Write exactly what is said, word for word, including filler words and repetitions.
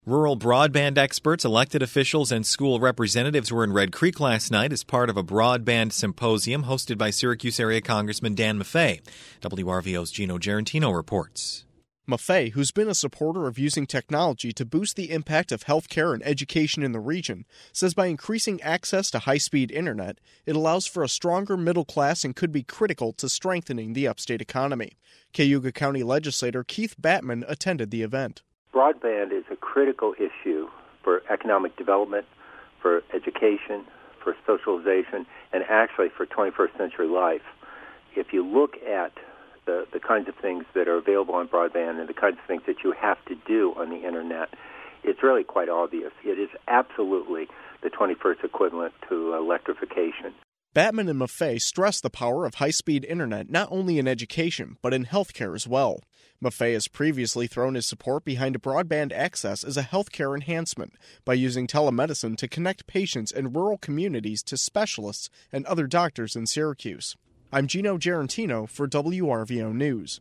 Rural broadband experts, elected officials, and school representatives were in Red Creek last night as part of a broadband symposium hosted by Syracuse area Congressman Dan Maffei. W R V O's Gino Gerentino reports. Maffei, who's been a supporter of using technology to boost the impact of healthcare and education in the region, says by increasing access to high-speed internet, it allows for a stronger middle class and could be critical to strengthening the upstate economy. Cayuga County legislator Keith Batman attended the event. Broadband is a critical issue for economic development, for education, for socialization, and actually for twenty-first century life. If you look at the, the kinds of things that are available on broadband and the kinds of things that you have to do on the internet, it's really quite obvious. It is absolutely the twenty-first equivalent to electrification. Batman and Maffei stress the power of high-speed internet not only in education, but in healthcare as well. Maffei has previously thrown his support behind broadband access as a healthcare enhancement by using telemedicine to connect patients in rural communities to specialists and other doctors in Syracuse. I'm Gino Gerentino for W R V O News.